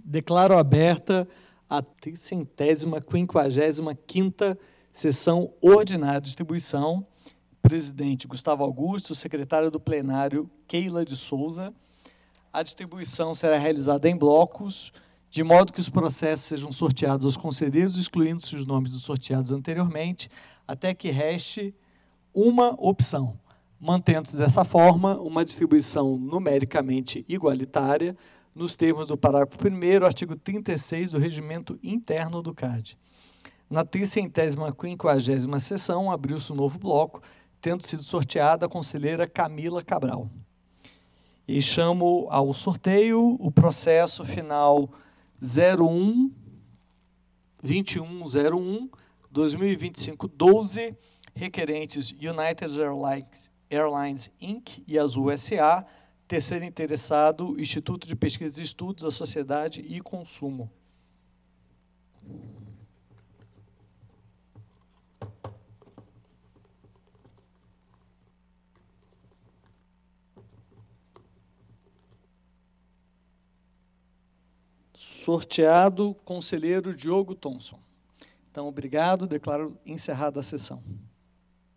Declaro aberta a 355ª sessão ordinária de distribuição. Presidente Gustavo Augusto, secretária do plenário Keila de Souza. A distribuição será realizada em blocos, de modo que os processos sejam sorteados aos conselheiros, excluindo-se os nomes dos sorteados anteriormente, até que reste uma opção, mantendo-se dessa forma uma distribuição numericamente igualitária, nos termos do parágrafo 1º, artigo 36 do Regimento Interno do CAD. Na 355ª sessão, abriu-se um novo bloco, tendo sido sorteada a conselheira Camila Cabral. E chamo ao sorteio o processo final 2101-2025-12, requerentes United Airlines Inc. e Azul S.A., terceiro interessado, Instituto de Pesquisas e Estudos da Sociedade e Consumo. Sorteado, conselheiro Diogo Thomson. Então, obrigado, declaro encerrada a sessão.